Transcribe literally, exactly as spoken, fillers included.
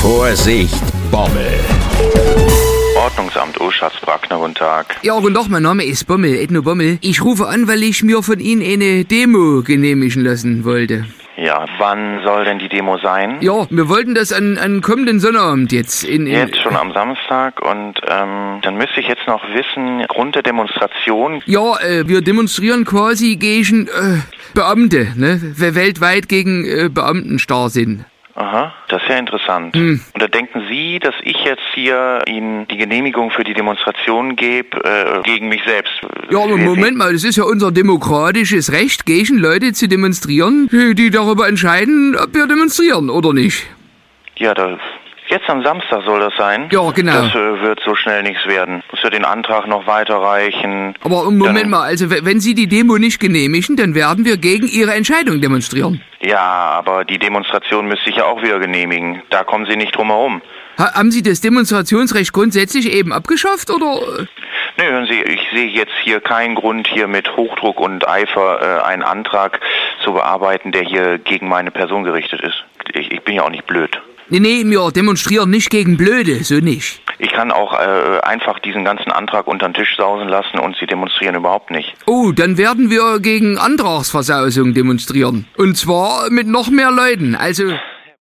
Vorsicht, Bommel. Ordnungsamt Oschatz-Brackner, guten Tag. Ja, guten Tag, mein Name ist Bommel, Edno Bommel. Ich rufe an, weil ich mir von Ihnen eine Demo genehmigen lassen wollte. Ja, wann soll denn die Demo sein? Ja, wir wollten das an, an kommenden Sonnabend jetzt. In, in Jetzt schon am Samstag und ähm, dann müsste ich jetzt noch wissen, Grund der Demonstration. Ja, äh, wir demonstrieren quasi gegen äh, Beamte, ne? Wer weltweit gegen äh, Beamtenstarrsinn. Aha, das ist ja interessant. Hm. Und da denken Sie, dass ich jetzt hier Ihnen die Genehmigung für die Demonstration gebe, äh, gegen mich selbst? Ja, aber Moment mal, das ist ja unser demokratisches Recht, gegen Leute zu demonstrieren, die darüber entscheiden, ob wir demonstrieren oder nicht. Ja, da, jetzt am Samstag soll das sein? Ja, genau. Das äh, wird so schnell nichts werden. Muss ja den Antrag noch weiterreichen. Aber Moment dann, mal, also wenn Sie die Demo nicht genehmigen, dann werden wir gegen Ihre Entscheidung demonstrieren. Ja, aber die Demonstration müsste ich ja auch wieder genehmigen. Da kommen Sie nicht drum herum. Ha, haben Sie das Demonstrationsrecht grundsätzlich eben abgeschafft, oder? Nee, hören Sie, ich sehe jetzt hier keinen Grund, hier mit Hochdruck und Eifer äh, einen Antrag zu bearbeiten, der hier gegen meine Person gerichtet ist. Ich, ich bin ja auch nicht blöd. Nee, nee, wir demonstrieren nicht gegen Blöde, so nicht. Ich kann auch äh, einfach diesen ganzen Antrag unter den Tisch sausen lassen und Sie demonstrieren überhaupt nicht. Oh, dann werden wir gegen Antragsversausung demonstrieren. Und zwar mit noch mehr Leuten, also...